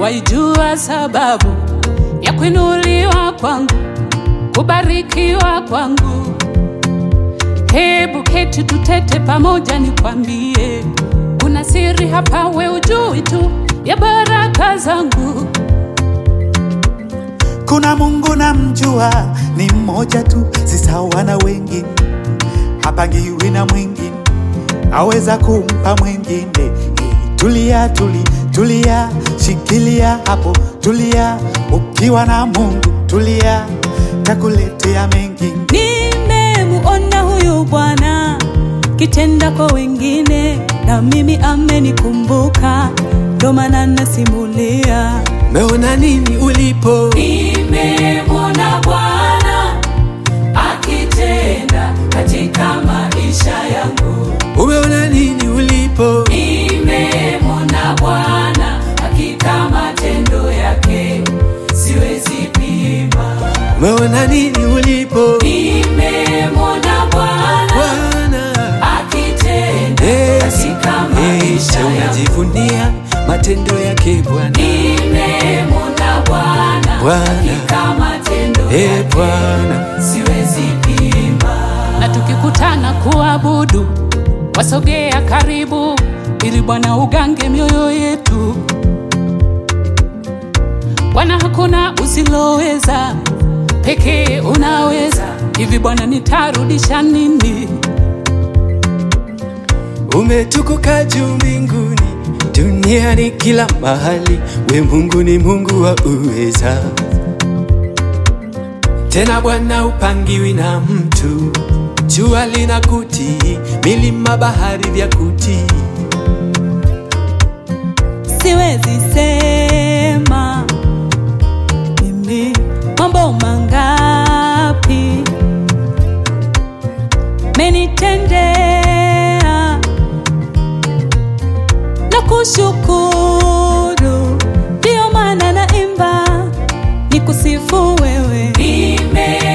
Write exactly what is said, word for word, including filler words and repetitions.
waijua sababu ya kuinuliwa kwangu, kubarikiwa kwangu. Hebu keti tutete pamoja nikwambie, kuna siri hapa we ujui tu ya baraka zangu. Kuna Mungu namjua, ni mmoja tu, si sawa na wengine. Hapangiwi na mwingine, aweza kumpa mwingine. Hey, tulia tuli, tulia, shikilia hapo, tulia. Ukiwa na Mungu tulia, takuletea mengi. Nimemuona huyu Bwana kitenda kwa wengine, na mimi amenikumbuka, ndo maana nasimulia. Meona nini ulipo? Nimemuona Bwana akitenda katika maisha yangu. Umeona nini ulipo? Nimemuona Bwana hakika matendo yake siwezi pima. Umeona nini ulipo? Nimemuona Bwana akitenda hey, katika maisha hey, yangu. Unajivunia matendo yake Bwana. Nimemuona Bwana hakika matendo hey, yake Bwana siwezi pima. Na tukikutana kuabudu, wasogea karibu ili Bwana ugange mioyo yetu. Bwana hakuna usiloweza, pekee unaweza. Hivi Bwana nitarudisha nini? Umetukuka juu mbinguni, duniani kila mahali. We Mungu ni Mungu wa uweza. Tena Bwana upangiwi na mtu, jua linakutii, milima bahari vya kutii. Siwezi sema mimi mambo mangapi menitendea, na kushukuru, ndio maana naimba nikusifu wewe. Nime